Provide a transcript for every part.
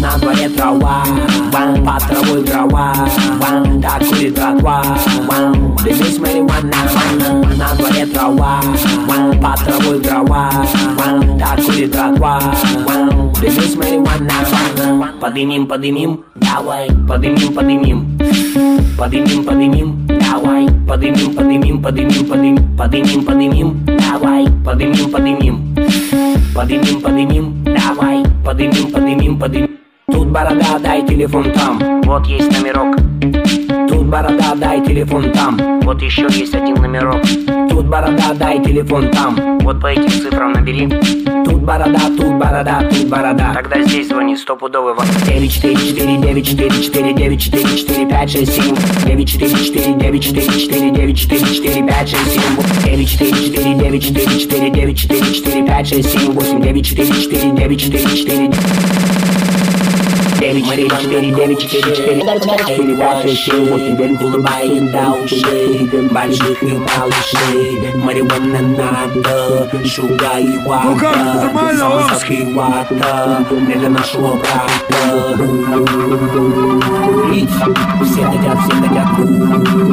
на дворе трава, по травой трава, да курит тротуар. Здесь марихуана, на дворе трава, по травой трава, да курит тротуар. Здесь марихуана. Поднимем, поднимем, давай, поднимем, поднимем. Поднимем, поднимем, давай, поднимем, поднимем, поднимем, поднимем, поднимем, поднимем, давай, поднимем, поднимем. Поднимем, поднимем, давай, поднимем, поднимем, поднимем. Тут борода, дай телефон там, вот есть номерок. Тут борода, дай телефон там, вот еще есть один номерок. Тут борода, дай телефон там, вот по этим цифрам набери. Тут борода, тут борода, тут борода. Тогда здесь звони стопудовый вам. 944 944 944 567 944 944 944 567 944 944 944 567 8 944 944 улыбаем ушей больших и малышей. Марихуана надо, шуга и вата, самосадки вата для нашего брата. Курить, все хотят курить,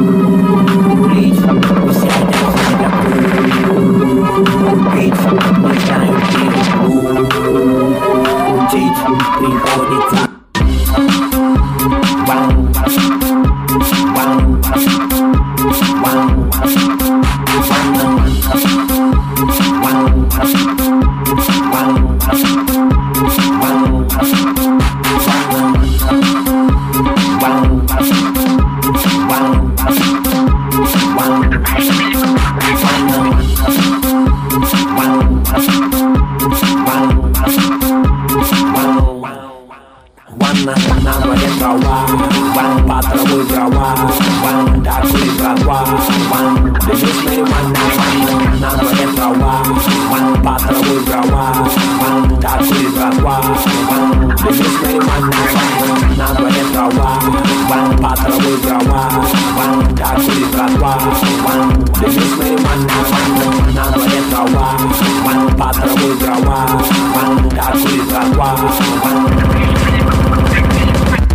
все хотят курить. Мы знаем, где приходится. На дворе трава, по травой трава, да курит тротуар. Здесь марихуана, на дворе трава, по травой трава, да курит тротуар. Здесь марихуана, на дворе трава, по травой трава, да курит тротуар. Здесь марихуана, на дворе трава, по травой трава, да курит тротуар.